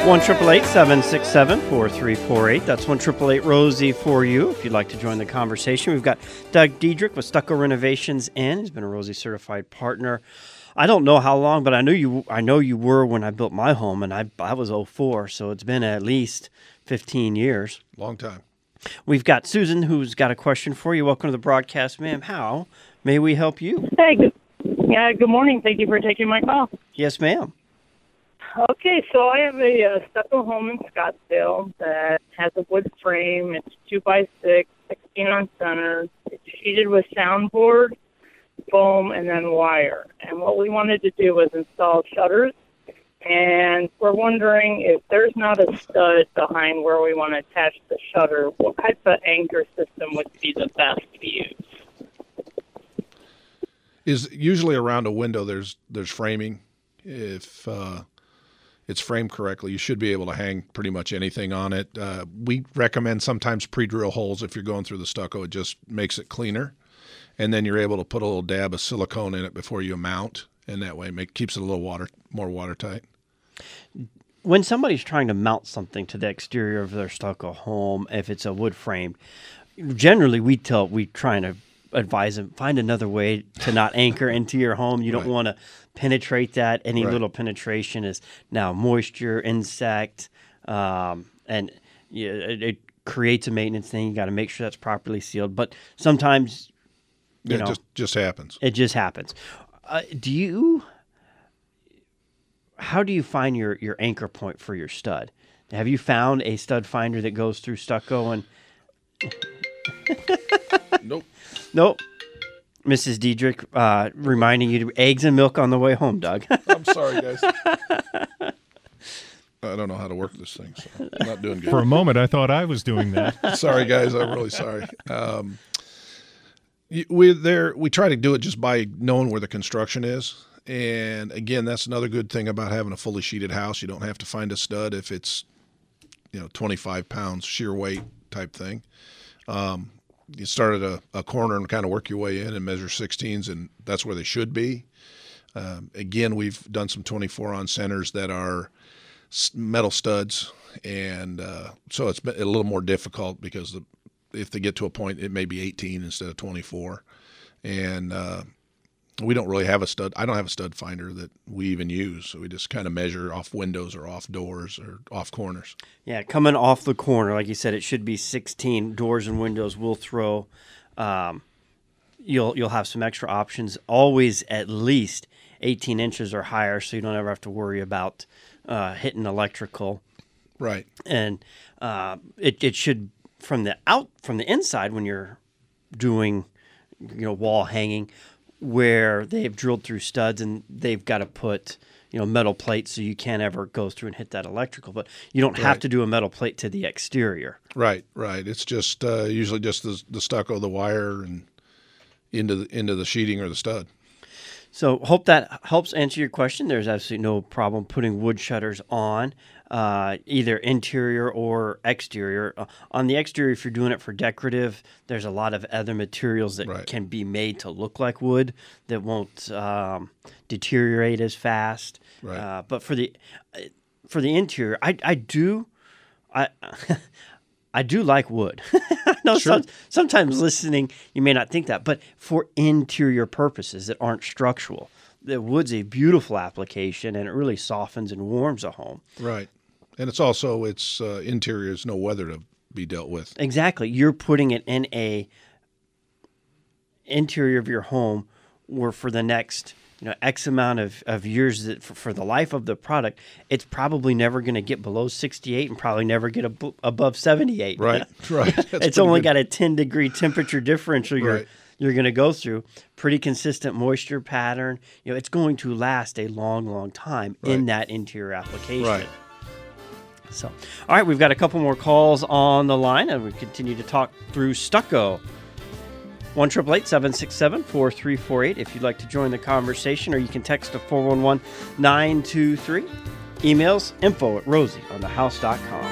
1-888-767-4348. That's 1-888-ROSIE for you if you'd like to join the conversation. We've got Doug Diedrich with Stucco Renovations Inn. He's been a Rosie certified partner. I don't know how long, but I know you were when I built my home, and I was 04, so it's been at least 15 years. Long time. We've got Susan, who's got a question for you. Welcome to the broadcast, ma'am. How may we help you? Hey, good morning. Thank you for taking my call. Yes, ma'am. Okay, so I have a stucco home in Scottsdale that has a wood frame. It's 2x6, 16 on center. It's sheeted with soundboard, foam, and then wire. And what we wanted to do was install shutters. And we're wondering if there's not a stud behind where we want to attach the shutter, what type of anchor system would be the best to use? Is usually around a window there's framing. If it's framed correctly, you should be able to hang pretty much anything on it. We recommend sometimes pre-drill holes if you're going through the stucco. It just makes it cleaner. And then you're able to put a little dab of silicone in it before you mount, and that way keeps it a little more watertight. When somebody's trying to mount something to the exterior of their stucco home, if it's a wood frame, generally we try to advise them, find another way to not anchor into your home. You don't Right. want to penetrate that. Any Right. little penetration is now moisture, insect, and it creates a maintenance thing. You got to make sure that's properly sealed. But sometimes, you know, It just happens. it just happens. How do you find your anchor point for your stud? Have you found a stud finder that goes through stucco and? Nope. Mrs. Diedrich reminding you to eggs and milk on the way home, Doug. I'm sorry, guys. I don't know how to work this thing, so I'm not doing good. For a moment, I thought I was doing that. Sorry, guys. I'm really sorry. We try to do it just by knowing where the construction is. And again, that's another good thing about having a fully sheeted house. You don't have to find a stud if it's, 25 pounds sheer weight type thing. You start at a corner and kind of work your way in and measure 16s, and that's where they should be. Again, we've done some 24 on centers that are metal studs, and so it's been a little more difficult because if they get to a point, it may be 18 instead of 24. And we don't really have a stud. I don't have a stud finder that we even use. So we just kind of measure off windows or off doors or off corners. Yeah, coming off the corner, like you said, it should be 16. Doors and windows will throw. You'll have some extra options. Always at least 18 inches or higher, so you don't ever have to worry about hitting electrical. Right. And it should from the inside when you're doing wall hanging, where they've drilled through studs and they've got to put metal plates so you can't ever go through and hit that electrical, but you don't have to do a metal plate to the exterior. Right. It's just usually just the stucco, the wire, and into the sheeting or the stud. So hope that helps answer your question. There's absolutely no problem putting wood shutters on, either interior or exterior. On the exterior, if you're doing it for decorative, there's a lot of other materials that can be made to look like wood that won't deteriorate as fast. Right. But for the interior, I do like wood. I know sometimes listening, you may not think that, but for interior purposes that aren't structural, the wood's a beautiful application, and it really softens and warms a home. Right. And it's also, interior is no weather to be dealt with. Exactly. You're putting it in a interior of your home where for the next X amount of years, that for the life of the product, it's probably never going to get below 68 and probably never get above 78. Right. It's only got a 10-degree temperature differential you're going to go through. Pretty consistent moisture pattern. It's going to last a long, long time in that interior application. Right. So, all right, we've got a couple more calls on the line, and we continue to talk through stucco. 1-888-767-4348 if you'd like to join the conversation, or you can text to 411-923. Emails info@rosieonthehouse.com.